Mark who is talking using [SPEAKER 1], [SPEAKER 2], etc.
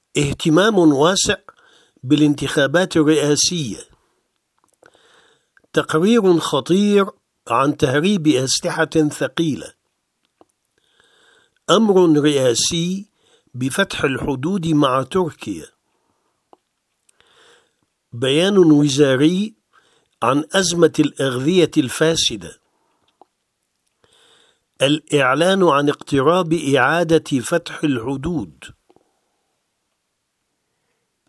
[SPEAKER 1] اهتمام واسع بالانتخابات الرئاسية. تقرير خطير عن تهريب أسلحة ثقيلة. أمر رئاسي بفتح الحدود مع تركيا. بيان وزاري عن أزمة الأغذية الفاسدة. الإعلان عن اقتراب إعادة فتح الحدود.